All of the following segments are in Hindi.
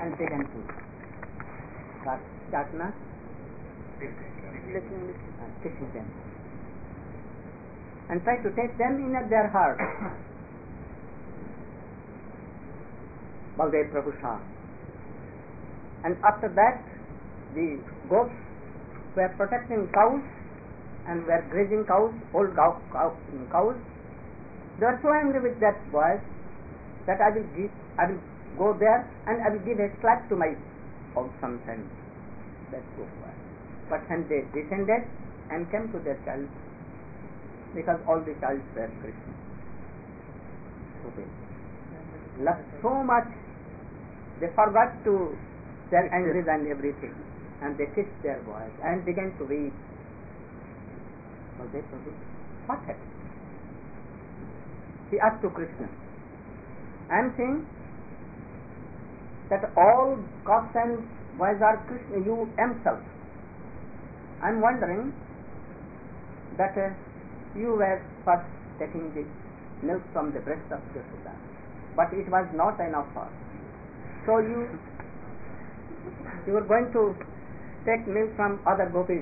and began to Chatna, kissing them, and try to take them in at their heart. Baldev Prabhu saw. And after that, the goats were protecting cows and were grazing cows, old cows. They were so angry with that boy that I will go there and I will give a slap to my old sons and that poor boy. But when they descended and came to their child, because all the childs were Krishna, so they loved so much, they forgot to their angries and everything, and they kissed their boys and began to weep. So they told him, what happened? He asked to Krishna, I am saying that all cocks and boys are Krishna, you himself. I am wondering that you were first taking the milk from the breast of Yashoda, but it was not enough for. So you were going to take milk from other gopis.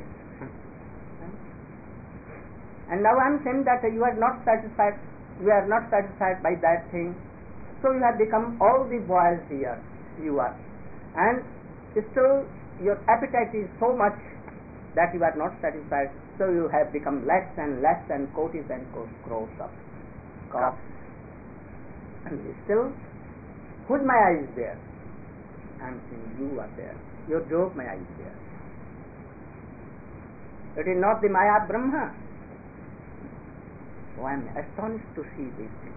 And now I am saying that you are not satisfied by that thing. So you have become all the boys here, you are. And still your appetite is so much that you are not satisfied. So you have become less and coatis and crores of cocks. And still, whose Maya is there? I am saying you are there. Your Jog Maya is there. It is not the Maya of Brahma. So I am astonished to see these things.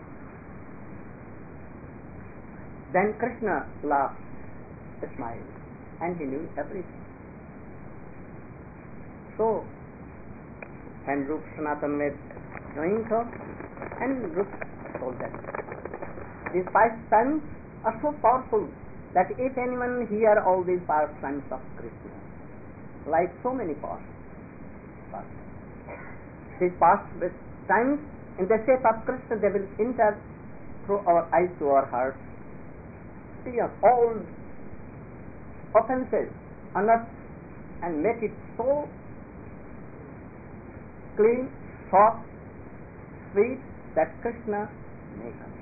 Then Krishna laughed, smiled, and he knew everything. So, when Rup Sanatan was doing so, and Rup told them, these pastimes are so powerful that if anyone hear all these pastimes of Krishna, like so many pastimes, these pastimes in the shape of Krishna, they will enter through our eyes to our hearts, clear all offenses on us and make it so clean, soft, sweet that Krishna makes us.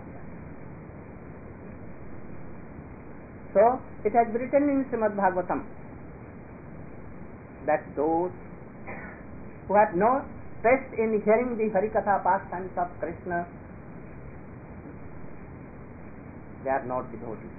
So it has been written in Srimad Bhagavatam that those who have no taste in hearing the Harikatha pastimes of Krishna, they are not devotees.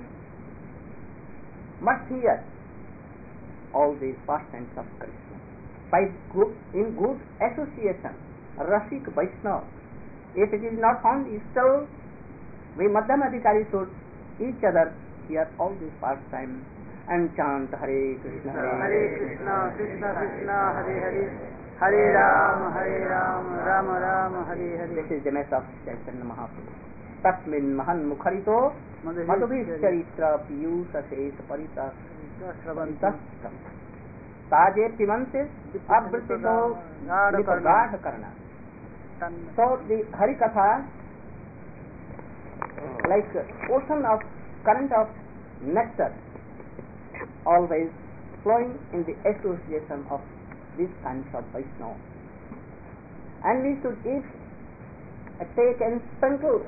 Must hear all these pastimes of Krishna in good association, Rasik Vaishnava. If it is not found, still we Madhyam Adhikari should each other hear all these pastimes and chant Hare Krishna, Krishna, Krishna Krishna, Hare Hare, Hare Ram, Ram Ram, Hare Hare. This is the message of Chaitanya Mahaprabhu. Tasmin Mahan Mukharito Madhubhi Charitra Piyusha Shesh Parita Shravantastam Taje Pimantis Abritito Nipagad Karna. So the Harikatha, like ocean of current of nectar, always flowing in the association of these kinds of Vaishnava. And we should each take and sprinkle,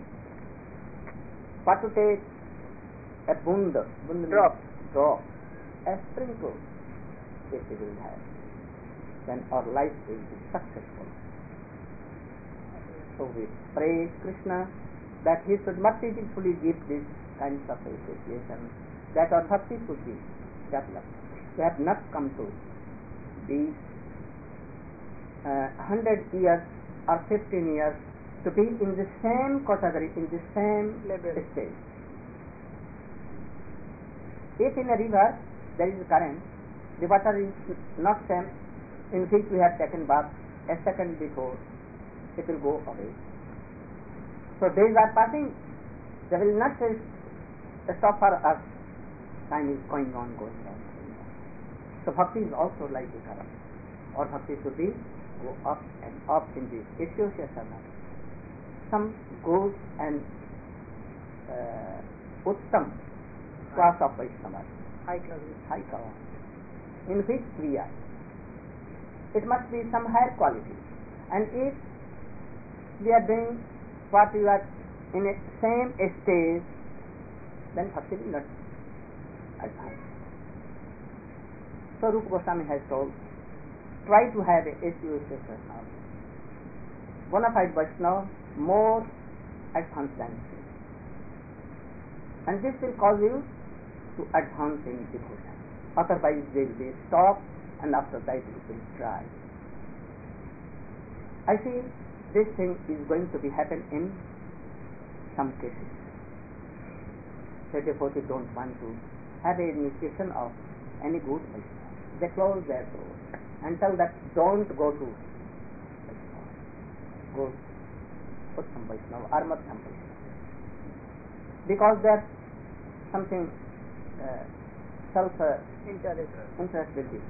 but to take a drop, a sprinkle, if we will have, then our life will be successful. So we pray Krishna that he should mercifully give these kinds of associations, that our bhakti should be developed. We have not come to these 100 years or 15 years to be in the same category, in the same stage. If in a river there is a current, the water is not same in which we have taken bath a second before, it will go away. So days are passing, they will not stop for us. Time is going on. So bhakti is also like the current. Or bhakti should be go up and up in the association. Some goes and uttam class of Vaishnavas, high class. high class, in which we are. It must be some higher quality. And if we are doing what we are in a same stage, then bhakti will not advance. So Rupa Goswami has told, try to have a SUS personality. Bona fide Vaishnava, more advanced than you. And this will cause you to advance in devotion. Otherwise they will be stopped, and after that you will try. I see this thing is going to be happen in some cases. The devotees don't want to have an initiation of any good Vaishnava. They close their doors and tell that don't go to Vaishnava. Go Uttam Vaishnava or Madhyam Vaishnava. Because there's something self-interest will be.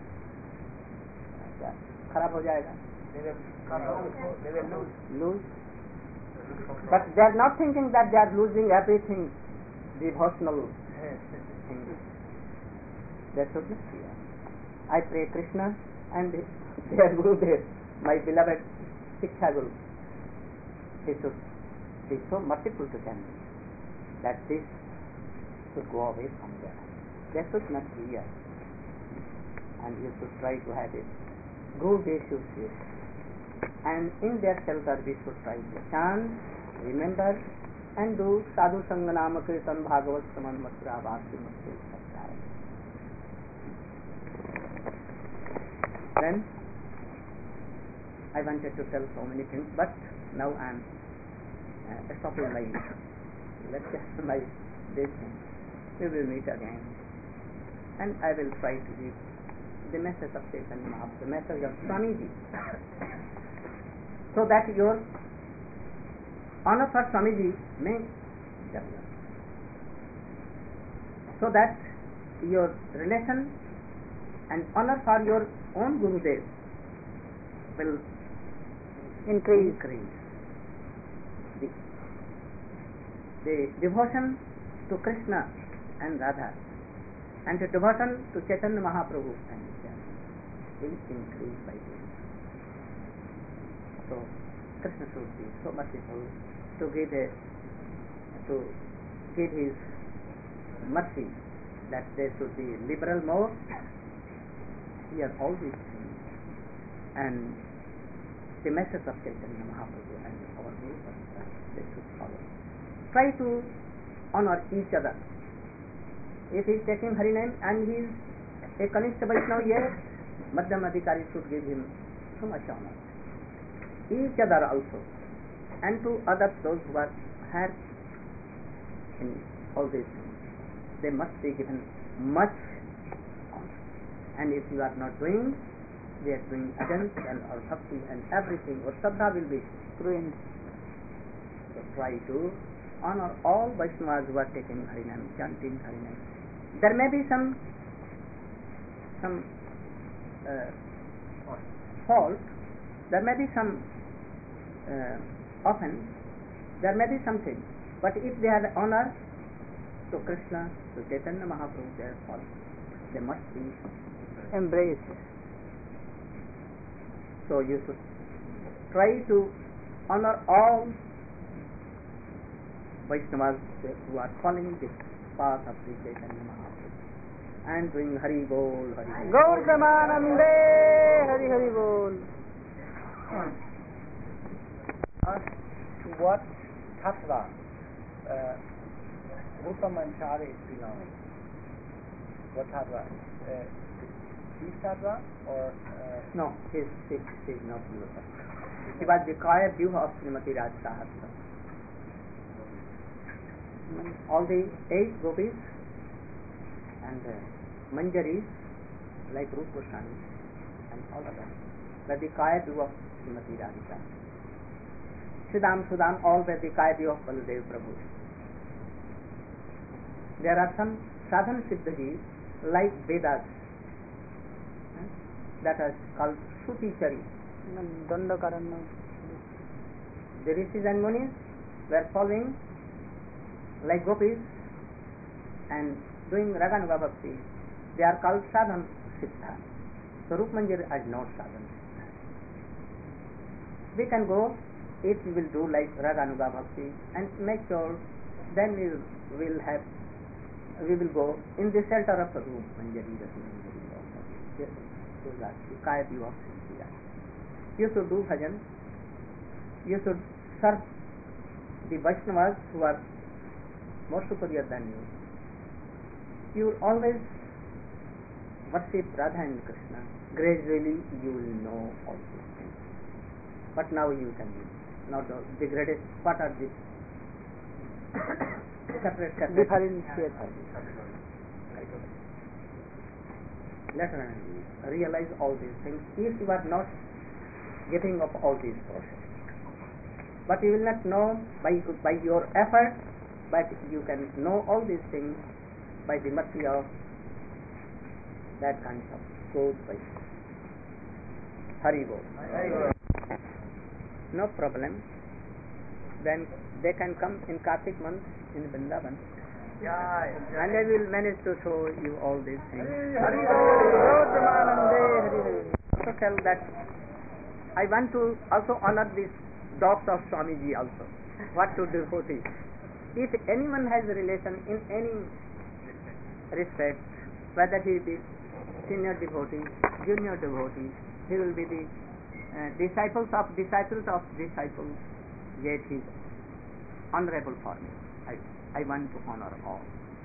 खराब हो जाएगा. They will lose. But they are not thinking that they are losing everything devotional things. They should not fear. I pray Krishna and their Gurudev, my beloved Shiksha Guru, he should be so merciful to them that this should go away from them. They should not fear. And you should try to have it good association. And in their shelter we should try to chant, remember, and do sadhu sangha nama kirtan bhagavat saman mathura bhakti mathura sattaya. Then I wanted to tell so many things, but now I am stopping my lecture, my this thing. We will meet again, and I will try to give the message of Chaitanya Mahaprabhu, the message of Swamiji, so that your honor for Swamiji may develop, so that your relation and honor for your own Gurudev will increase. The devotion to Krishna and Radha and the devotion to Chaitanya Mahaprabhu and will increase by this. So Krishna should be so merciful to give his mercy that there should be liberal more. Hear all these things, and the message of Chaitanya Mahaprabhu and our Guru Parambara, they should follow. Try to honor each other. If he is taking Hari name and he is a Kanishta Vaishnava, yes, Madhyam Adhikari should give him so much honor. Each other also, and to others, those who are higher in all these things, they must be given much honor. And if you are not doing, they are doing against and our bhakti and everything, or Shraddha will be ruined. So try to honor all Vaishnavas who are taking Harinam, chanting Harinam. There may be some fault, there may be some offense, there may be something, but if they have honor to Krishna, to Chaitanya Mahaprabhu, they are all, they must be embraced. So you should try to honor all Vaishnavas who are following this path of Sri Chaitanya Mahaprabhu and doing Hari Bol, Hari Bol. Gaur Pramanande, Hari Hari Bol. To what tattva Rupa Manchari is belonging? What tattva? This tattva or? No, he is not Rupa. He was the choir view of Srimati Raj Sahasra. All the 8 gopis and manjaris like Rupa Goswami and all of them were the kaya view of Srimati Radhika. Siddham, Sudham, all were the kaya view of Baladev Prabhu. There are some sadhan siddhis like Vedas that are called Shruti Chari. The rishis and munis were following like gopis and doing Raganuga Bhakti, they are called sadhan siddha. So Rup Manjari is not sadhan. We can go if we will do like Raganuga Bhakti and make sure, then we will go in the shelter of the Rup Manjari, Rasi Manjari, Kaya Viva. You should do bhajan, you should serve the Vaishnavas who are more superior than you. You will always worship Radha and Krishna. Gradually you will know all these things. But now you can not the greatest, what are the separate differentiate. Let us realize all these things if you are not giving up all these processes. But you will not know by your effort, but you can know all these things by the mercy of that kind of good Vaishnava. Hari Bol. No problem. Then they can come in Kartik month in Vrindavan, and I will manage to show you all these things. Also tell that I want to also honor these dogs of Swamiji also. What to devotees? If anyone has a relation in any respect, whether he be senior devotee, junior devotee, he will be the disciples of disciples, yet he is honorable for me. I want to honor all.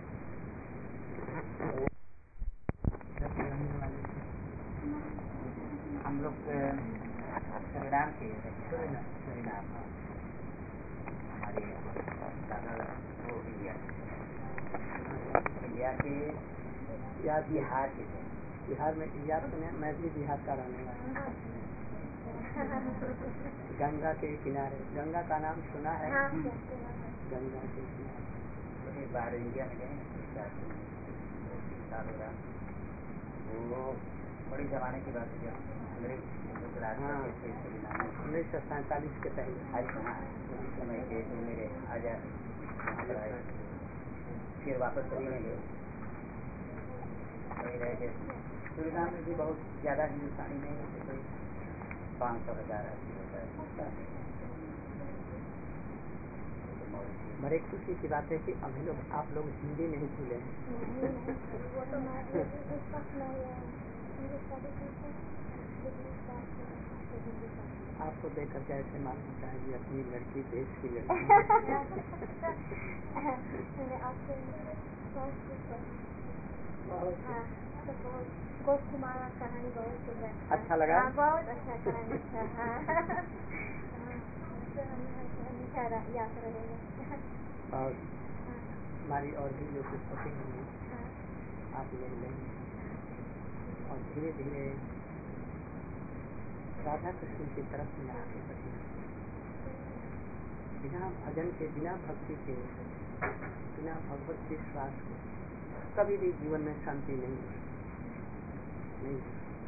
हम लोग सुरीनाम के सुरीनाम हमारे दादा वो इंडिया के या बिहार के थे। बिहार में या सुने, मैं भी बिहार का रहने वाला। गंगा के किनारे, गंगा का नाम सुना है? गंगा के किनारे बाहर इंडिया में गए, वो बड़ी जमाने की बात है, अंग्रेज 1947 के पहले समय के तो मेरे आजाद वहाँ पर आए, फिर वापस चले गए, वही रह गए। सुरीनाम में भी बहुत ज़्यादा हिंदुस्तानी नहीं होते, कोई 500,000 ऐसी होता है। बड़े खुशी की बात है कि अभी लोग आप लोग हिंदी नहीं भूले हैं। आपको देख करके ऐसे मालूम होता है कि अपनी लड़की देश की लड़की। गोप कुमार कहानी बहुत सुंदर, अच्छा लगा? बहुत अच्छा कहानी था। याद रहेगा। और हमारी और भी जो पुस्तकें होंगी आप लोग लेंगे और धीरे धीरे राधा कृष्ण की तरफ में आगे बढ़ेंगे। बिना भजन के, बिना भक्ति के, बिना भगवत विश्वास के कभी भी जीवन में शांति नहीं नहीं।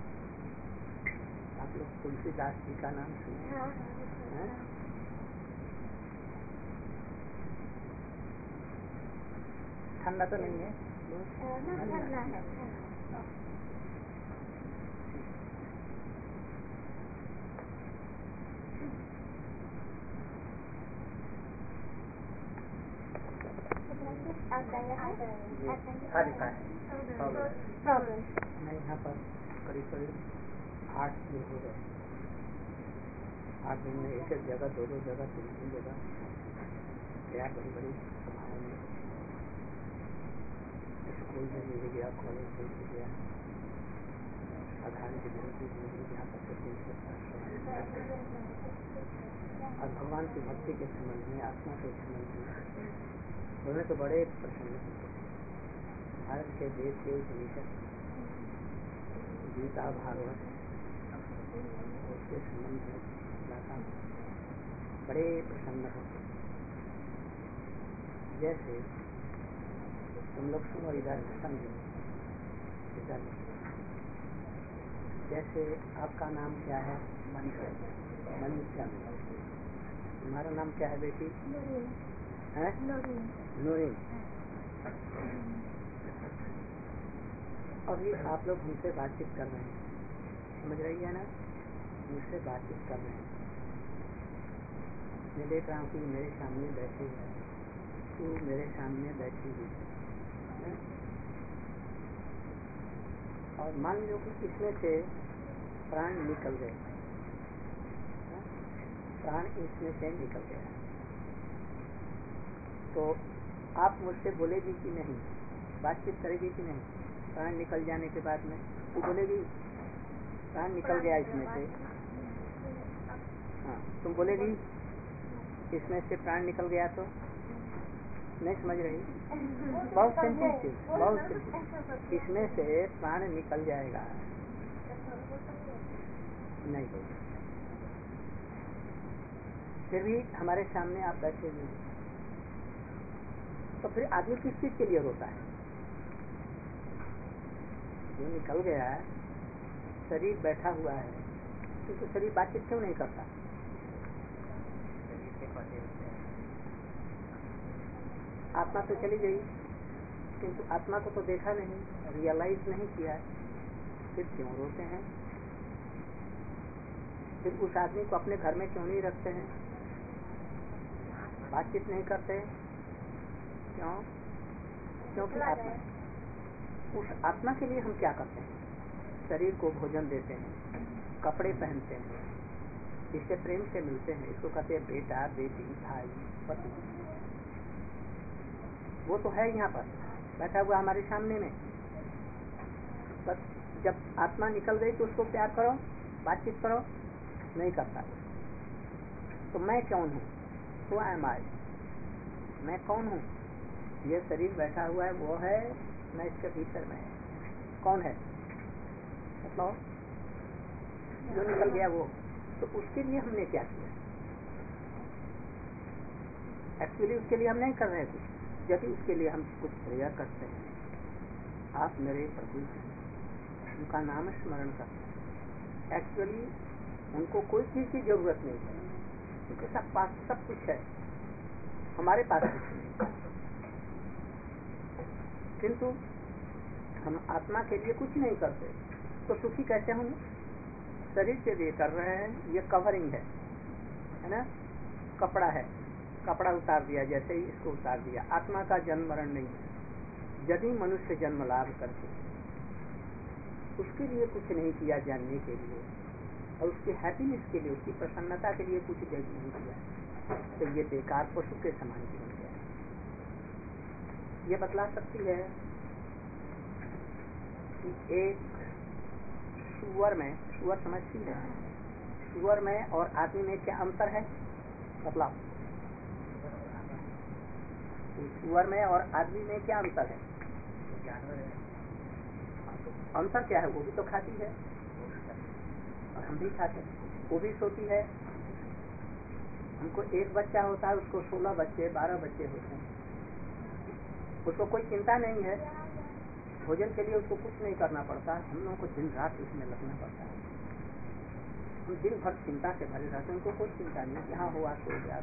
आप लोग तुलसीदास जी का नाम सुने? ठंडा तो नहीं है? ठंडा है। मैं यहाँ पर करीब 8 दिन हो गए। 8 दिन में एक जगह, 2 जगह, 3 जगह गया, बड़ी बड़ी सभाओं में, स्कूल में भी गया, कॉलेज में भी गया, साधारण विद्यार्थी में भी यहाँ पर और भगवान की भक्ति के संबंध में, आत्मा के संबंध में उन्होंने तो बड़े प्रसन्न होते। भारत के देश के उपनिषद, गीता, भागवत, उसके संबंध में बड़े प्रसन्न होते। जैसे तुम लोग सुनो, इधर समझो, इधर जैसे आपका नाम क्या है? मनीषा। तुम्हारा नाम क्या है बेटी? नूरीन। अभी आप लोग हमसे बातचीत कर रहे हैं, समझ रही है ना? मुझसे बातचीत कर रहे हैं, मैं देख रहा हूँ कि मेरे सामने बैठे है, तू मेरे सामने बैठी हुई है, और मान लो कि इसमें से प्राण निकल गए, प्राण इसमें से निकल गया, तो आप मुझसे बोलेगी कि नहीं, बातचीत करेगी कि नहीं? प्राण निकल जाने के बाद में तू बोलेगी प्राण निकल गया इसमें से, हाँ तुम बोलेगी इसमें से प्राण निकल गया, तो नहीं समझ रही? बहुत सिंपल चीज, बहुत सिंपल, इसमें से प्राण निकल जाएगा, नहीं बोल, फिर भी हमारे सामने आप बैठे हुए, तो फिर आदमी किस चीज के लिए रोता है? जो निकल गया है, शरीर बैठा हुआ है, तो शरीर बातचीत क्यों नहीं करता? आत्मा तो चली गई, किंतु आत्मा को तो देखा नहीं, रियलाइज नहीं किया, फिर क्यों रोते हैं? फिर उस आदमी को अपने घर में क्यों नहीं रखते हैं, बातचीत नहीं करते? क्यों? क्योंकि आत्मा, उस आत्मा के लिए हम क्या करते हैं? शरीर को भोजन देते हैं, कपड़े पहनते हैं, इससे प्रेम से मिलते हैं, इसको कहते हैं बेटा, बेटी, भाई, पति, वो तो है यहाँ पर बैठा हुआ हमारे सामने में, बस जब आत्मा निकल गई तो उसको प्यार करो, बातचीत करो, नहीं करता। तो मैं कौन हूँ? तो एम आई, मैं कौन हूँ? ये शरीर बैठा हुआ है वो है, मैं इसके भीतर में कौन है बताओ? जो निकल गया वो, तो उसके लिए हमने क्या किया? एक्चुअली उसके लिए हम नहीं कर रहे कुछ, यदि उसके लिए हम कुछ प्रेयर करते हैं, आप मेरे प्रभु उनका नाम स्मरण करते हैं, एक्चुअली उनको कोई चीज की जरूरत नहीं है, उनके सब पास सब कुछ है, हमारे पास कुछ नहीं, किंतु हम आत्मा के लिए कुछ नहीं करते, तो सुखी कैसे होंगे? शरीर के लिए कर रहे हैं, ये कवरिंग है ना, कपड़ा है, कपड़ा उतार दिया, जैसे ही इसको उतार दिया। आत्मा का जन्म मरण नहीं है। यदि मनुष्य जन्म लाभ करके उसके लिए कुछ नहीं किया जानने के लिए, और उसकी हैप्पीनेस के लिए, उसकी प्रसन्नता के लिए कुछ नहीं किया, तो ये बेकार पशु के समान जीवन है। ये बतला सकती है कि एक सुअर में, सुअर समझती है, सुअर में और आदमी में क्या अंतर है? बतलाओ। सुअर में और आदमी में क्या अंतर है? अंतर क्या है? वो भी तो खाती है और हम भी खाते हैं, वो भी सोती है। हमको एक बच्चा होता है, उसको 16 बच्चे 12 बच्चे होते हैं, उसको कोई चिंता नहीं है, भोजन के लिए उसको कुछ नहीं करना पड़ता। हम लोगों को दिन रात उसमें लगना पड़ता है, हम दिन भर चिंता से भरे रहते हैं, उनको कोई चिंता नहीं, यहाँ हुआ सो गया।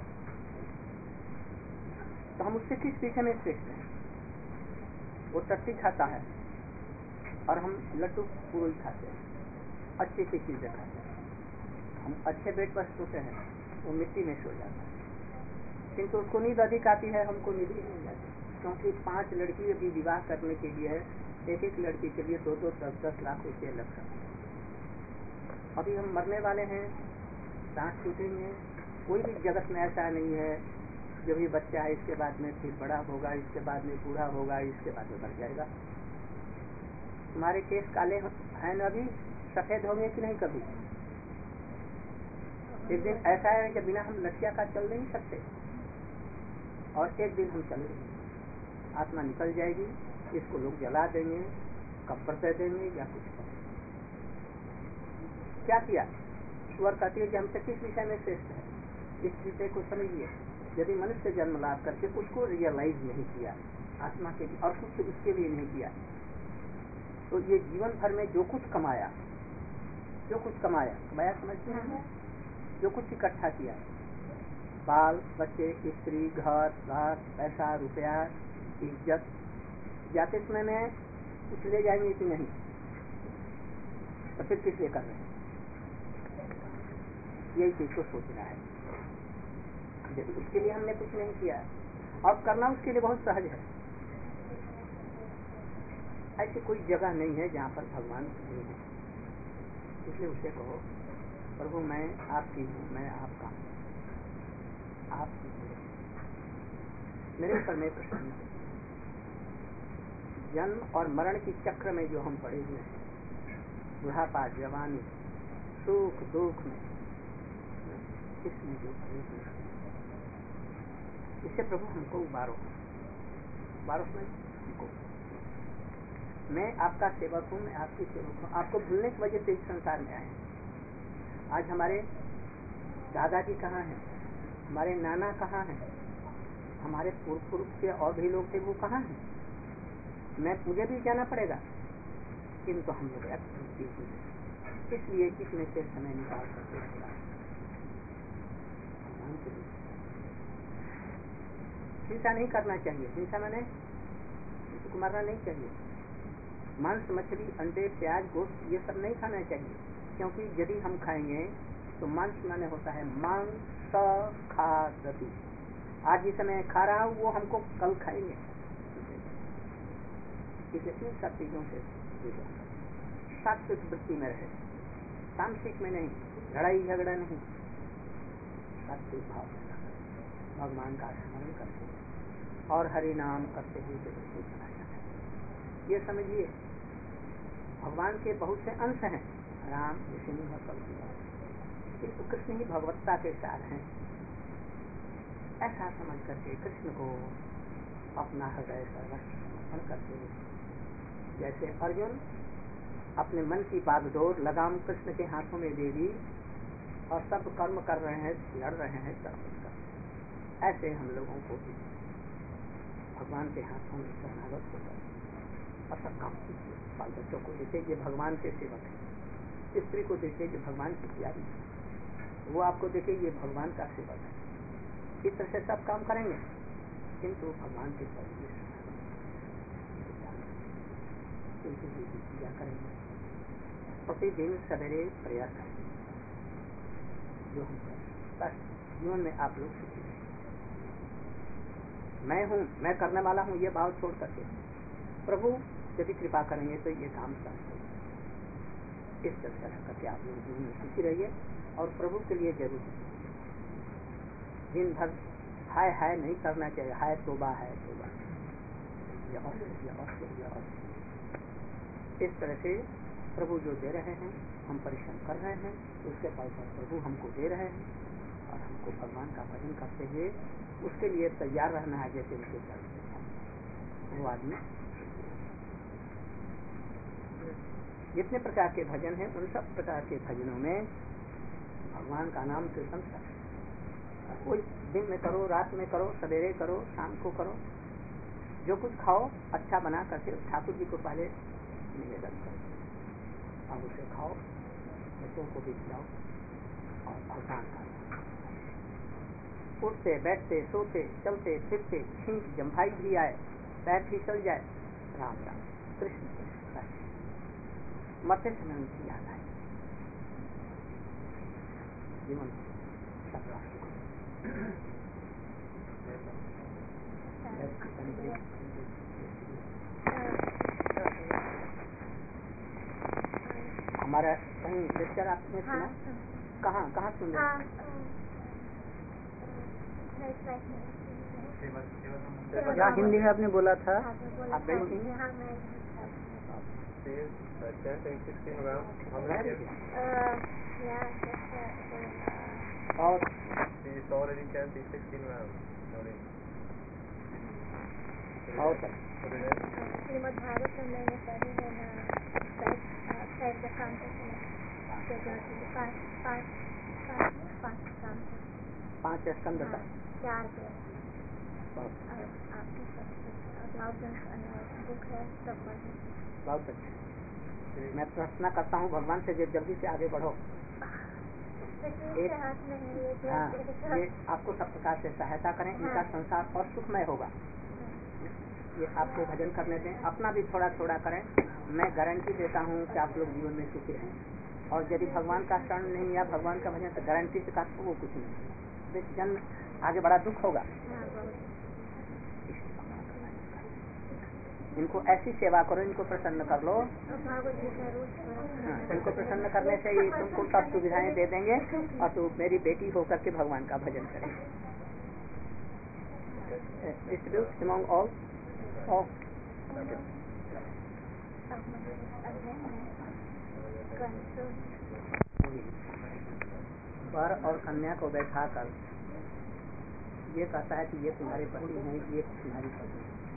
तो हम उससे किस पीछे में श्रेष्ठ हैं? वो टट्टी खाता है और हम लड्डू पूरी खाते हैं, अच्छी सी चीजें खाते हैं, हम अच्छे बेड पर सोते हैं, वो मिट्टी में सो जाता है, किंतु उसको नींद अधिक आती है, हमको नींद ही नहीं आती, क्योंकि 5 लड़की अभी विवाह करने के लिए है, एक एक लड़की के लिए 2-2, 10-10 लाख रुपये लग सकते हैं। अभी हम मरने वाले हैं, सांस छूटेंगे, कोई भी जगत में ऐसा नहीं है जब ये बच्चा है इसके बाद में फिर बड़ा होगा, इसके बाद में बूढ़ा होगा, इसके बाद में मर जाएगा। तुम्हारे केस काले हैं ना, अभी सफेद होंगे कि नहीं? कभी एक दिन ऐसा है कि बिना हम लठिया का चल नहीं सकते, और एक दिन हम चलेंगे, आत्मा निकल जाएगी, इसको लोग जला देंगे, कब्र कर देंगे या कुछ करेंगे। क्या किया? सुअर कहती है कि हमसे किस विषय में श्रेष्ठ है, इस विषय को समझिए। यदि मनुष्य जन्म लाभ करके उसको रियलाइज नहीं किया आत्मा के लिए, और कुछ उसके लिए नहीं किया, तो ये जीवन भर में जो कुछ कमाया, समझते हैं, जो कुछ इकट्ठा किया, बाल बच्चे, स्त्री, घर बार, पैसा, रुपया, इज्जत, जाते समय में कुछ ले जाएंगे कि नहीं, तो फिर किस लिए कर रहे हैं? यही चीज को सोचना है। उसके लिए हमने कुछ नहीं किया और करना उसके लिए बहुत सहज है। ऐसी कोई जगह नहीं है जहाँ पर भगवान नहीं है। इसलिए उसे कहो, प्रभु मैं आपकी हूँ, मैं आपका हूँ, आप मेरे ऊपर में प्रसन्न है। जन्म और मरण की चक्र में जो हम पड़े हुए हैं, बुढ़ापा, जवानी, सुख दुख में, इसमें जो पड़े हुए हैं, इससे प्रभु हमको उबारो में हमको। मैं आपका सेवक हूँ, मैं आपकी सेवक हूँ। आपको भूलने की वजह से इस संसार में आए। आज हमारे दादाजी कहाँ हैं, हमारे नाना कहाँ हैं, हमारे पूर्व के और भी लोग थे, वो कहाँ हैं? मुझे भी जाना पड़ेगा, किंतु हम लोग इसलिए कितने से समय निकाल सकते हैं। हिंसा नहीं करना चाहिए। हिंसा मैंने किसी को मारना नहीं चाहिए। मांस, मछली, अंडे, प्याज, गोश्त ये सब नहीं खाना चाहिए, क्योंकि यदि हम खाएंगे तो मांस माने होता है मांस खादति। आज जिस समय खा रहा हूँ वो हमको कल खाएंगे। इसलिए इन सब चीजों से सात्विक वृत्ति में रहे, तामसिक में नहीं, लड़ाई झगड़ा नहीं, सात्विक भाव में भगवान का स्मरण करते और हरि नाम करते हुए जगत बनाया है। ये समझिए भगवान के बहुत से अंश हैं, राम, विष्णु, किंतु कृष्ण ही भगवत्ता के सार हैं। ऐसा समझ करके कृष्ण को अपना हृदय सर्वस्व समर्पण करते हुए, जैसे अर्जुन अपने मन की बागडोर लगाम कृष्ण के हाथों में दे दी और सब कर्म कर रहे हैं, लड़ रहे हैं, सब कुछ कर रहे हैं, ऐसे हम लोगों को भी भगवान के हाथों में शरणागत होकर और सब काम कीजिए। बाल बच्चों को देखे ये भगवान के सेवक है, स्त्री को देखे ये भगवान की प्यारी है, वो आपको देखे ये भगवान का सेवक है। इस तरह से सब काम करेंगे, किंतु भगवान के पूजा करेंगे। प्रतिदिन सवेरे प्रयास करेंगे जो हम करें, बस जीवन में आप लोग सुखी रहें। मैं हूँ, मैं करने वाला हूँ, ये भाव छोड़ करके प्रभु यदि कृपा करेंगे तो ये काम कर सकते। इस तरह करके आप लोग जीवन में सुखी रहिए और प्रभु के लिए जरूर दिन भर हाय हाय नहीं करना चाहिए। हाय तोबा, है तोबा, इस तरह से प्रभु जो दे रहे हैं, हम परिश्रम कर रहे हैं, उसके फल पर प्रभु हमको दे रहे हैं और हमको भगवान का भजन करते हुए उसके लिए तैयार रहना है। जैसे उनके चलते हैं वो आदमी, जितने प्रकार के भजन हैं उन सब प्रकार के भजनों में भगवान का नाम कीर्तन कर, कोई दिन में करो, रात में करो, सवेरे करो, शाम को करो, जो कुछ खाओ अच्छा बना करके ठाकुर जी को पहले निवेदन करो और उसे खाओ, बच्चों को भी खिलाओ और भगवान का उठते बैठते सोते चलते फिरते छींक जम्भाई भी आए, पैर फिसल जाए, राम राम कृष्ण कृष्ण, मरते समय उनकी याद आए, जीवन सब हमारा कहीं लेक्चर आपने सुना? कहाँ सुन रहे? यहाँ हिंदी में आपने बोला था, आप गई थी? और श्रीमद् भागवत में मैंने पढ़ी है ना, पांच स्कंद का 4 बुक है, सब पढ़े। बहुत अच्छा। मैं प्रार्थना करता हूँ भगवान से जल्दी से आगे बढ़ो। एक हाँ, ये आपको सब प्रकार से सहायता करें, इनका संसार और सुखमय होगा। ये आपको भजन करने दें, अपना भी थोड़ा थोड़ा करें। मैं गारंटी देता हूँ कि आप लोग जीवन में सुखी रहें। और यदि भगवान का शरण नहीं या भगवान का भजन, तो गारंटी से का वो कुछ नहीं, जन्म आगे बड़ा दुख होगा। इनको ऐसी सेवा करो, इनको प्रसन्न कर लो। इनको प्रसन्न करने से ही तुमको सब सुविधाएं दे देंगे और तू मेरी बेटी होकर के भगवान का भजन करेंगे। among all वर और कन्या को बैठा कर ये कहता है कि ये तुम्हारे पति हैं, ये तुम्हारी पत्नी।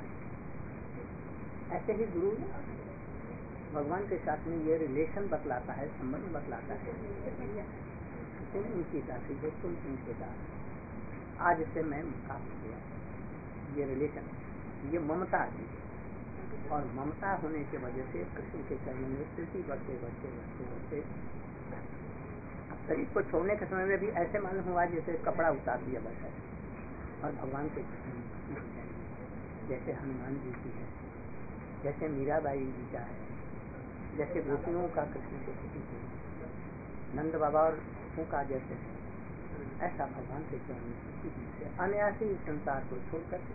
ऐसे ही गुरु भगवान के साथ में ये रिलेशन बतलाता है, संबंध बतलाता है। तुम उनकी दासी हो, तुम उनके दास। आज से मैं मुक्ता हो गया। ये रिलेशन, ये ममता है। और ममता होने की वजह से कृष्ण के चरणों में प्रीति बढ़ते बढ़ते बढ़ते बढ़ते शरीर को छोड़ने के समय में भी ऐसे मालूम हुआ जैसे कपड़ा उतार दिया बस है। और भगवान के जैसे हनुमान जी की है, जैसे मीराबाई जी का है, जैसे गोपियों का कृष्ण के प्रति है, नंद बाबा और का जैसे है, ऐसा भगवान के चरण से अनायासी संसार को छोड़कर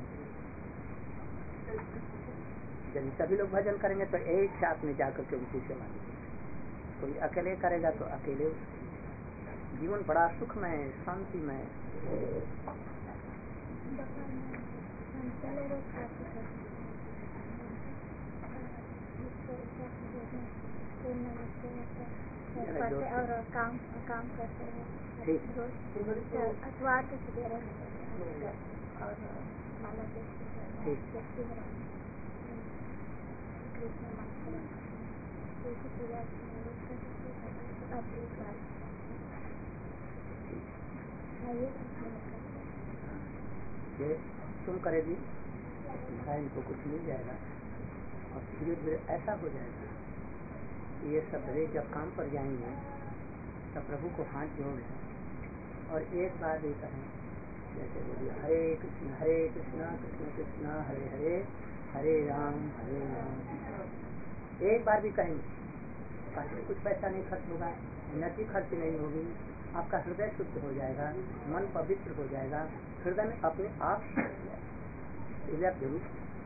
यदि सभी लोग भजन करेंगे तो एक साथ में जाकर के उनकी सेवा करेंगे। कोई अकेले करेगा तो अकेले जीवन बड़ा सुखमय शांतिमय। और काम करते हैं अखबार के सवेरे और माला देखते हैं ये तुम करेगी इनको कुछ मिल जाएगा और धीरे धीरे ऐसा हो जाएगा कि ये सब रे जब काम पर जाएंगे तब प्रभु को हाथ जोड़ और एक बार ही कहें, जैसे बोलिए हरे कृष्ण कृष्ण कृष्ण हरे हरे हरे राम। एक बार भी कहेंगे, कुछ पैसा नहीं खर्च होगा, एनर्जी खर्च नहीं होगी, आपका हृदय शुद्ध हो जाएगा, मन पवित्र हो जाएगा, हृदय में अपने आप जरूर।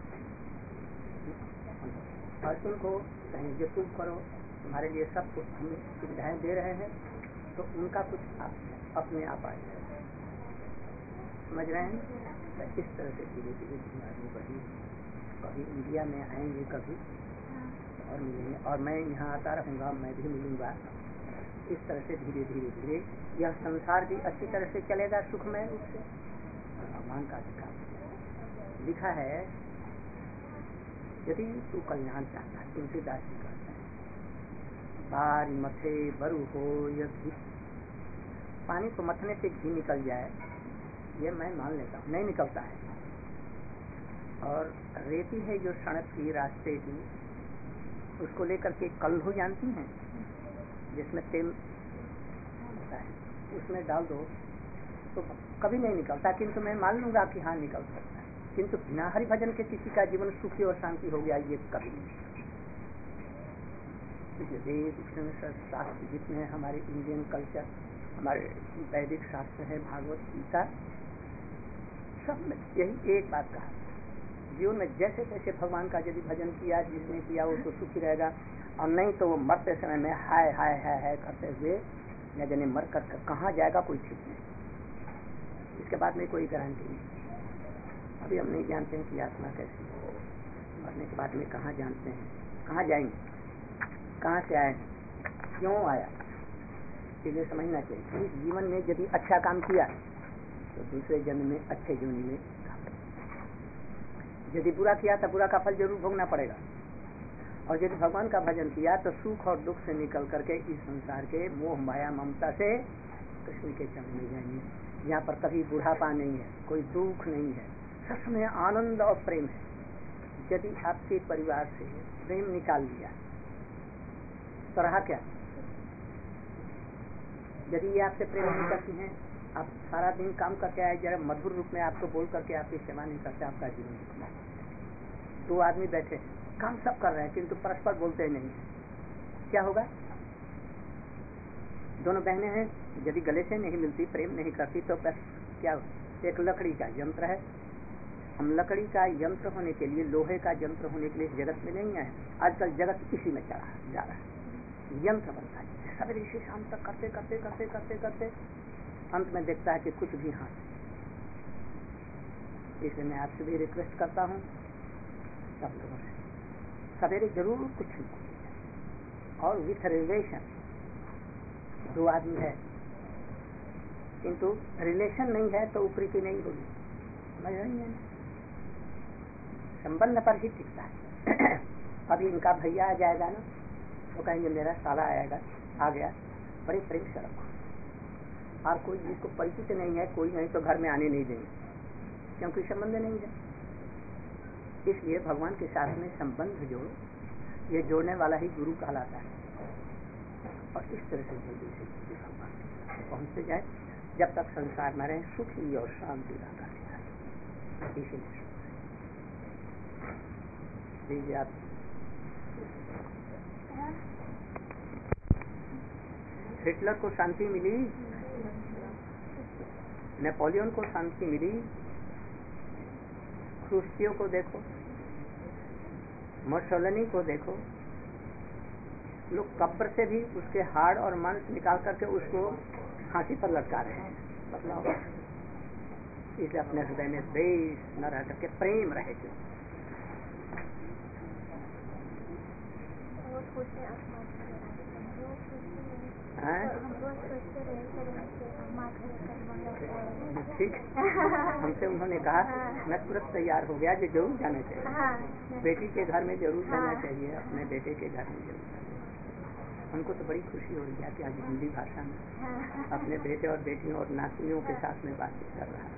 और तुमको कहें जो तुम करो, तुम्हारे लिए सब कुछ हम सुविधाएं दे रहे हैं, तो उनका कुछ अपने आप आ जाएगा। समझ रहे हैं? इस तरह से धीरे धीरे आगे बढ़ी। कभी इंडिया में आएंगे कभी और मिलेंगे, और मैं यहाँ आता रहूँगा, मैं भी मिलूँगा। इस तरह से धीरे धीरे धीरे यह संसार भी अच्छी तरह से चलेगा सुखमय रूप से। भगवान का अधिकार लिखा है, यदि तू कल्याण चाहता है, तुलसीदास जी कहते हैं, बारी मथे बरु हो यदि पानी को मथने से घी निकल जाए, ये मैं मान लेता हूँ, नहीं निकलता है। और रेती है जो सड़क की, रास्ते की, उसको लेकर के कल्लू जानती हैं, जिसमें तेल होता है, उसमें डाल दो तो कभी नहीं निकलता, किंतु मैं मान लूंगा कि हाँ निकल सकता है। किंतु बिना हरि भजन के किसी का जीवन सुखी और शांति हो गया, ये कभी नहीं। वेद शास्त्र जितने हैं, हमारे इंडियन कल्चर, हमारे वैदिक शास्त्र है, भागवत गीता, सब में यही एक बात कहा, जीवन में जैसे तैसे भगवान का यदि भजन किया, जिसने किया वो तो सुखी रहेगा, और नहीं तो वो मरते समय में हाय हाय हाय हाय करते हुए न जाने मर कर कहाँ जाएगा कोई ठीक नहीं। इसके बाद में कोई गारंटी नहीं। अभी हम नहीं जानते हैं कि आत्मा कैसी है, मरने के बाद में कहाँ जानते हैं, कहाँ जाएंगे, कहाँ से आए, क्यों आया, इसे समझना चाहिए। इस जीवन में यदि अच्छा काम किया तो दूसरे जन्म में अच्छे जीवन में, यदि बुरा किया तो बुरा का फल जरूर भोगना पड़ेगा। और यदि भगवान का भजन किया तो सुख और दुख से निकल करके इस संसार के मोह माया ममता से कृष्ण के चरण में जाएंगे, यहाँ पर कभी बुढ़ापा नहीं है, कोई दुख नहीं है, सब समय आनंद और प्रेम है। यदि आपके परिवार से प्रेम निकाल दिया तो रहा क्या? यदि ये आपसे प्रेम नहीं करती हैं, आप सारा दिन काम करके आए, जरा मधुर रूप में आपको बोल करके आपकी सेवा नहीं करते, आपका जीवन दुखमय। 2 आदमी बैठे, काम सब कर रहे हैं किंतु परस्पर बोलते नहीं, क्या होगा? दोनों बहनें हैं, यदि गले से नहीं मिलती, प्रेम नहीं करती, तो क्या? एक लकड़ी का यंत्र है। हम लकड़ी का यंत्र होने के लिए, लोहे का यंत्र होने के लिए जगत में नहीं आए। आजकल जगत इसी में चला जा रहा है, यंत्र बनता है, सवेरे से शाम तक करते करते करते करते करते अंत में देखता है कि कुछ भी हाथ। इसलिए मैं आपसे भी रिक्वेस्ट करता हूँ, सब लोगों से सवेरे जरूर कुछ और विथ रिलेशन। 2 आदमी है किंतु रिलेशन नहीं है तो ऊपरी की नहीं होगी, समझ रही है? संबंध पर ही टिकता है। अभी इनका भैया आ जाएगा ना, तो कहेंगे मेरा साला आएगा, आ गया, बड़े प्रेम से रखो। और कोई जिसको परिचित नहीं है, कोई नहीं, तो घर में आने नहीं देंगे, क्योंकि संबंध नहीं है। इसलिए भगवान के साथ में संबंध जोड़ो, ये जोड़ने वाला ही गुरु कहलाता है। और इस तरह से जल्दी से भगवान के साथ पहुंचते जाए, जब तक संसार में रहे, सुखी और शांति रहता है। इसीलिए दीजिए आप। हिटलर को शांति मिली, नेपोलियन को शांति मिली, क्रूस्चियो को देखो, मुसोलिनी को देखो, लोग कब्र से भी उसके हाड़ और मांस निकाल करके उसको फांसी पर लटका रहे हैं। बदलाव। इसलिए अपने हृदय में द्वेष न रह करके प्रेम रहे। ठीक, हमसे उन्होंने कहा, मैं तुरंत तैयार हो गया कि जरूर जाना चाहिए, बेटी के घर में जरूर जाना चाहिए, अपने बेटे के घर में जरूर जाना चाहिए। उनको तो बड़ी खुशी हो रही है कि आज हिंदी भाषा में अपने बेटे और बेटियों और नातियों के साथ में बातचीत कर रहा है।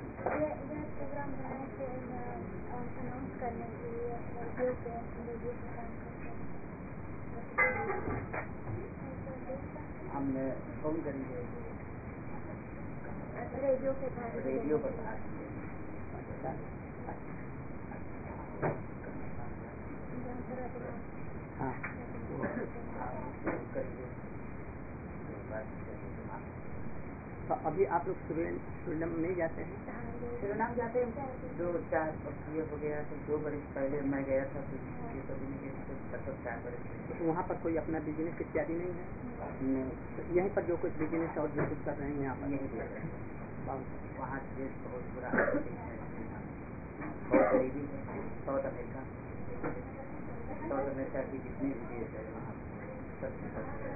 हमने फोन करेंगे रेडियो पर। हाँ, तो अभी आप लोग सुरीनाम नहीं जाते हैं? सुरीनाम जाते हैं 2-4 ये हो गया, तो 2 बरस पहले मैं गया था, तो 4 बरस। तो वहाँ पर कोई अपना बिजनेस इत्यादि नहीं है? नहीं, तो यहीं पर जो कुछ बिजनेस और जो कुछ कर रहे हैं यहाँ पर यही कर रहे हैं। वहाँ देश बहुत बुरा है, बहुत गरीबी है। साउथ अमेरिका की जितनी भी देश है वहाँ सबसे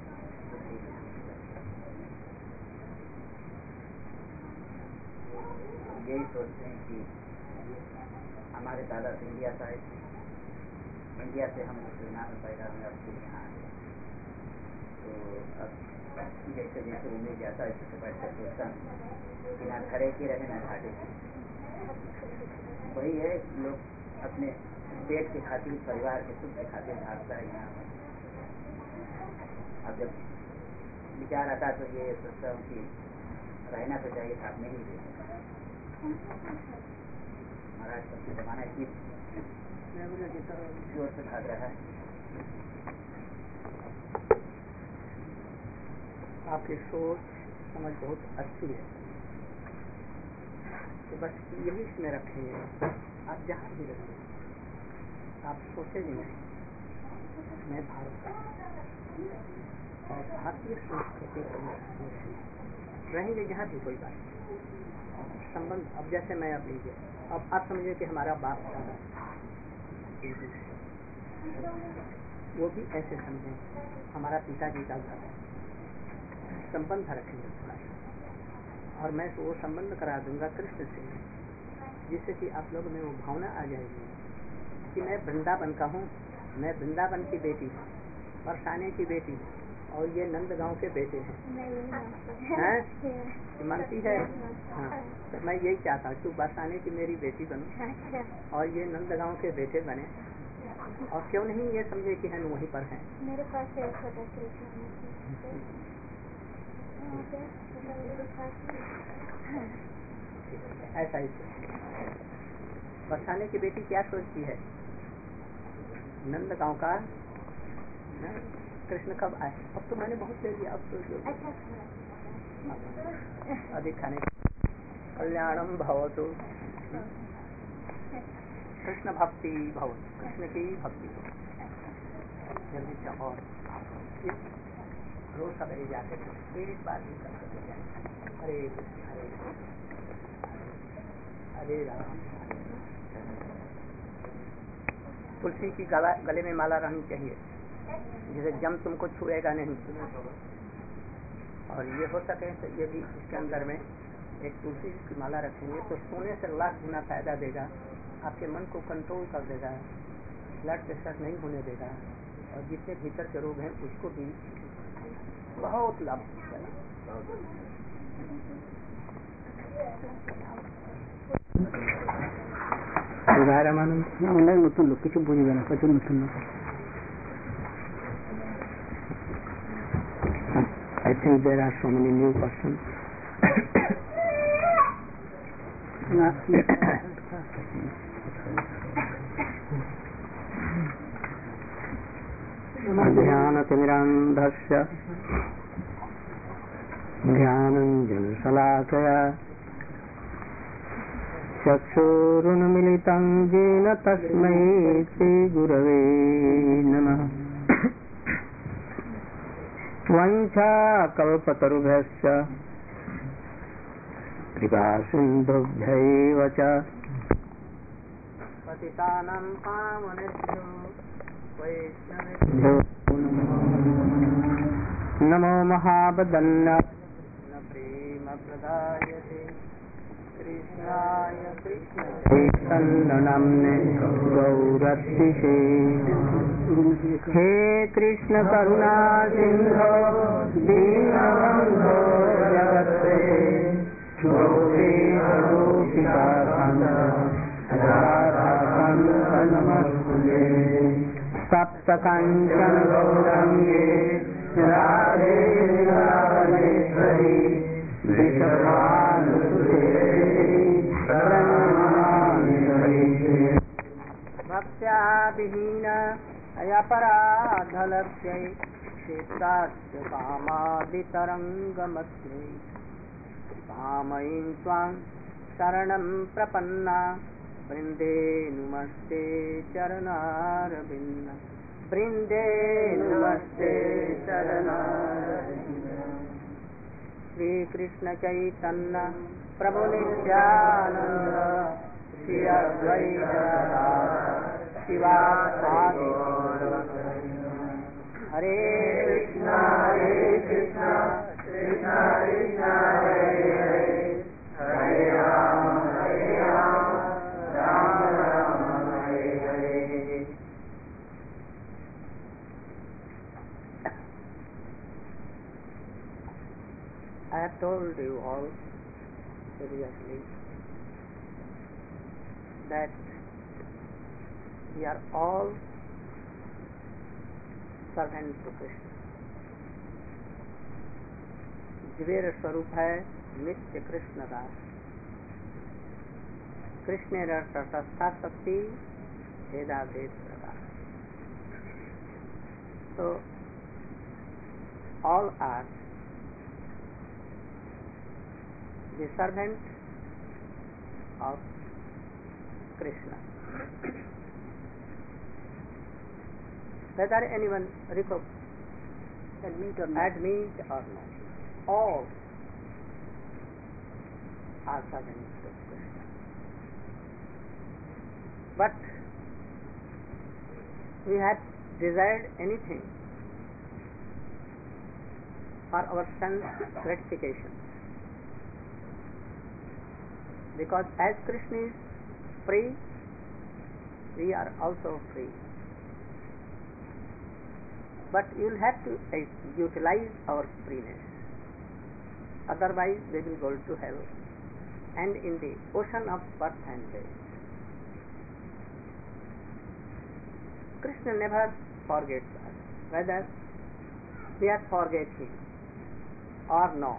यही सोचते हैं कि हमारे दादा से इंडिया से आए थे, इंडिया से हम सुरीनाम में पैदा हुए, अब फिर यहाँ आए। तो अब जैसे जैसे उम्मीद जाता है ऐसे बैठ कर सोचता हूँ कि ना खड़े के रहे ना घाटे के। वही है, लोग अपने पेट के खातिर, परिवार के सुख के खातिर भागता है यहाँ। अब जब विचार आता तो ये सोचता हूँ कि रहना तो चाहिए था, नहीं रहना। महाराज सबसे जमाना इतनी जोर से भाग रहा है। आपकी सोच समझ बहुत अच्छी है, तो बस यही इसमें रखेंगे। आप जहाँ भी रखें, आप सोचे भी नहीं मैं भारत और भारतीय संस्कृति रहेंगे जहाँ भी, कोई बात संबंध। अब जैसे मैं अब लीजिए, अब आप समझिए कि हमारा बाप दादा वो भी ऐसे समझें, हमारा पिताजी का घर, संबंध रखेंगे थोड़ा सा। और मैं वो संबंध करा दूंगा कृष्ण से, जिससे कि आप लोग में वो भावना आ जाएगी कि मैं वृंदावन का हूँ, मैं वृंदावन की बेटी हूँ, बरसाने की बेटी हूँ, और ये नंदगांव के बेटे हैं। मानती है? हाँ, तो मैं यही चाहता हूँ, तू बरसाने की मेरी बेटी बनो और ये नंदगांव के बेटे बने। और क्यों नहीं ये समझे कि हम वहीं पर हैं। मेरे पास है छोटा कृष्ण। ऐसा ही बरसाने की बेटी क्या सोचती है, नंद गांव का कृष्ण कब आए, अब तो मैंने बहुत दे दिया, अब तो जो अधिक खाने कल्याणम भवतु, कृष्ण भक्ति भवतु, कृष्ण की भक्ति जल्दी से और रोज सवेरे जाके एक बार भी कर सकते हैं, हरे कृष्ण हरे हरे राम। तुलसी की गले में माला रहनी चाहिए, जिसे जम तुमको छुएगा नहीं, और ये हो सके तो ये भी इसके अंदर में एक तुलसी की माला रखेंगे तो सोने से लाख गुना फायदा देगा, आपके मन को कंट्रोल कर देगा, ब्लड प्रेशर नहीं होने देगा, और जितने भीतर के रोग हैं उसको भी बहुत लाभ होता है। नतुन लोग किसी बुझे ना प्रचुर नतुन लोग I think there are so many new persons. ज्ञानतिमिरान्धस्य ज्ञानञ्जनशलाकया चक्षुरुन्मिलितं येन तस्मै श्रीगुरवे नमः। वञ्चाकल्पतरुभ्यश्च कृपासिन्धुभ्यैव च पतितानां पावनेभ्यो वैष्णवेभ्यो नमो महाबदन्नाय प्रेम प्रदायते कृष्णाय कृष्णचैतन्यनाम्ने गौरतिशे। हे कृष्ण करुणा सिंधो दीनबन्धो जगत्पते गोपीका राधाकान्त नमस्ते। सप्तकाञ्चन गौराङ्गे राधे राधेश्वरी भक्त्या विहीन अपराधलक्ष्यै क्षेत्रास्य कामादितरङ्गमध्ये कृपामयीं त्वां शरणं प्रपन्ना वृन्दे नुमस्ते चरणारविन्द वृन्दे नुमस्ते चरणारविन्द। श्री कृष्ण चैतन्य प्रभु नित्यानंद श्री अद्वैत शिवासादि हरे Krishna Krishna Krishna Hare Hare Hare Ram Ram Ram Hare Hare. I have told you all seriously that we are all servants to Krishna. जीवेर स्वरूप है नित्य कृष्ण दास। कृष्ण तटस्था शक्ति भेदाभेद प्रदान। So all are the servant of Krishna. Whether anyone admit or not, all are servants of Krishna. But we have desired anything for our sense gratification. Because as Krishna is free, we are also free. But you will have to utilize our freeness. Otherwise we will go to hell and in the ocean of birth and death. Krishna never forgets us, whether we are forget him. or no.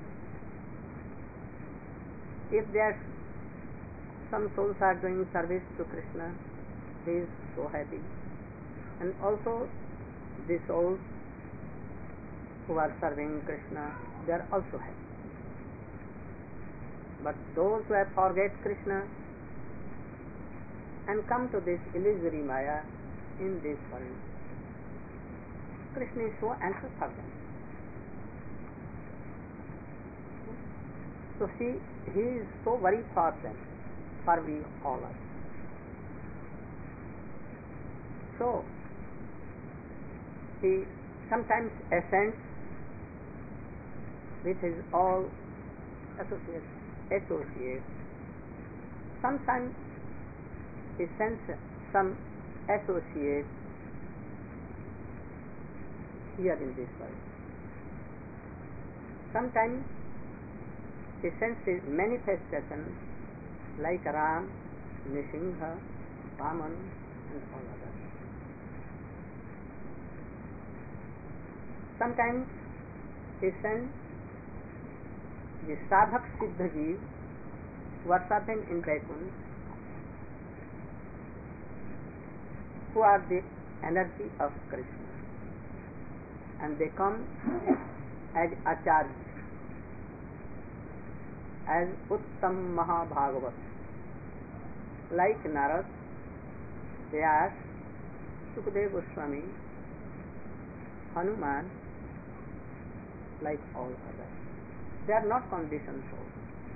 If there some souls are doing service to Krishna, he is so happy. And also the souls who are serving Krishna, they are also happy. But those who have forget Krishna and come to this illusory Maya in this world, Krishna is so anxious for them. So see, he is so worried for them, for we all are. So he sometimes ascends with his all associates. Sometimes he sends some associates here in this world. Sometimes he sends his manifestations like Ram, Nisingha, Vaman and all others. Sometimes he sends the Sadhak Siddha Jeev who are serving in Vaikuntha, who are the energy of Krishna, and they come as Acharya, as Uttam Mahabhagavat, like Narad, Vyas, Sukadeva Goswami, Hanuman, like all others. They are not conditioned souls.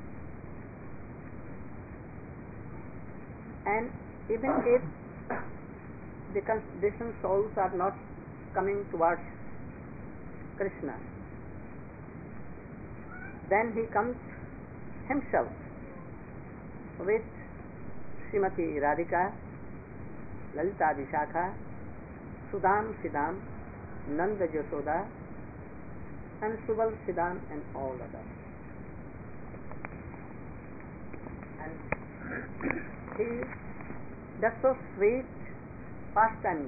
And even if the conditioned souls are not coming towards Krishna, then he comes himself with Srimati Radhika, Lalita Vishakha, Sudam Siddham, Nanda Jasoda, and Subal Siddham and all others. And he does so sweet pastime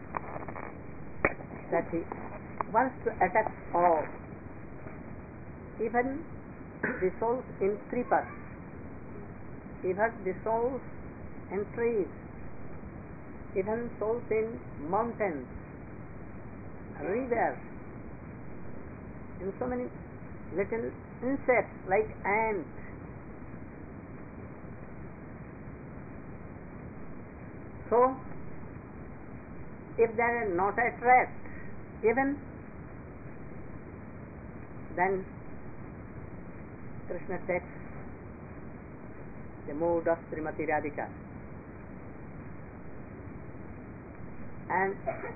that he wants to attack all, even the souls in creepers, even the souls in trees, even souls in mountains, rivers, and so many little insects like ants. So, if they are not at rest, even then Krishna takes the mood of Srimati Radhika and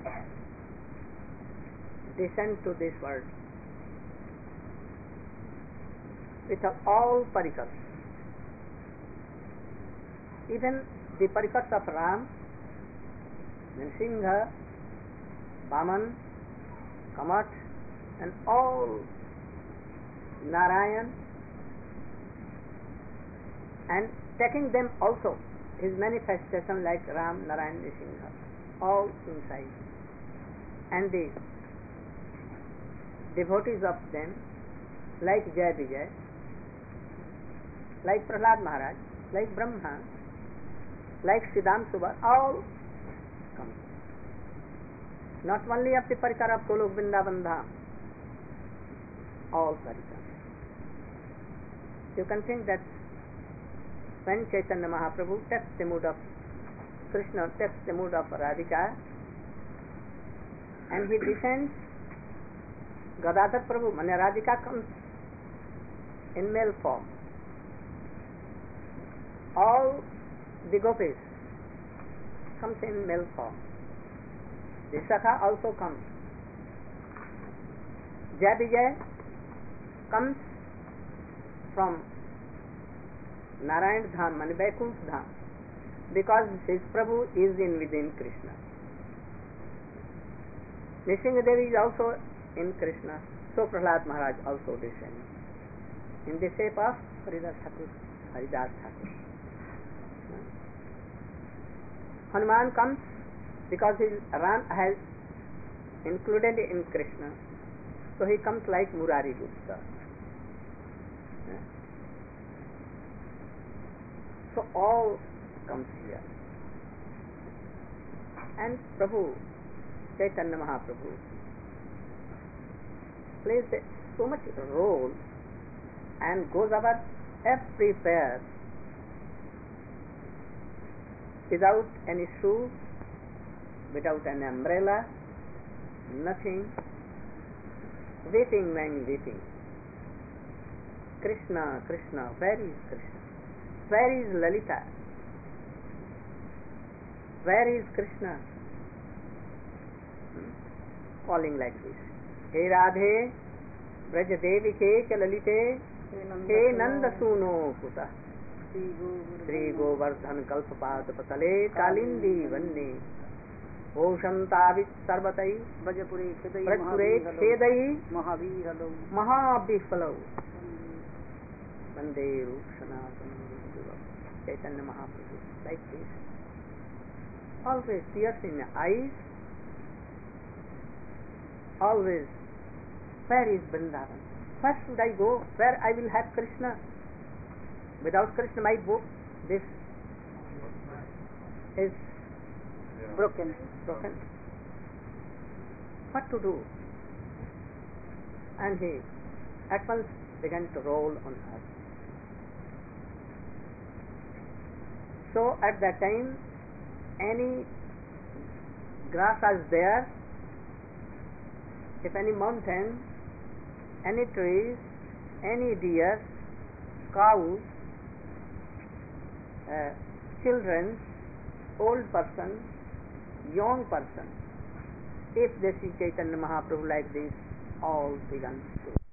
descend to this world with all parikars, even the parikars of Ram, Nrsimha, Vaman, Kamat, and all Narayan, and taking them also, his manifestation like Ram, Narayan, Nrsimha, all inside, and the devotees of them like Jai Vijay, like Prahlad Maharaj, like Brahma, like Siddham Subha, all come. Not only of the parikar of Golok Vrindavan Dham, all parikar. You can think that when Chaitanya Mahaprabhu takes the mood of Krishna, takes the mood of Radhika, and he descends, Gadadhar Prabhu, Manya Radhika comes in male form. All the gopis comes in male form. The Sakha also comes. Jai Vijay comes from Narayan Dham, Mani Vaikuntha Dham, because his Prabhu is in within Krishna. Nrsimha Devi is also in Krishna, so Prahlad Maharaj also descends in the shape of Haridas Thakur, Haridas Thakur. Hanuman comes because his Ram has included in Krishna, So he comes like Murari Gupta. So all comes here. And Prabhu, Chaitanya Mahaprabhu, plays so much role and goes about every fair without any shoes, without an umbrella, nothing, weeping and weeping. Krishna, Krishna, where is Krishna? Where is Lalita? Where is Krishna? Calling like this. He Radhe, Braj Devike Chalalite, He Nanda Suno Kuta, Sri Govardhan Kalpapad Patale, Kalindi Vanne, Oshantavit Sarvatai, Brajapure Khedai, Mahaviralau, Mahabifalau, Vande Rukshanatan, Chaitanya Mahaprabhu, like this. Always tears in the eyes, always, where is Vrindavan? Where should I go? Where I will have Krishna? Without Krishna, my book, this is broken. What to do? And he at once began to roll on earth. So at that time, any grass was there, if any mountain, any trees, any deer, cows, children, old person, young person, if they see Chaitanya Mahaprabhu like this, all began to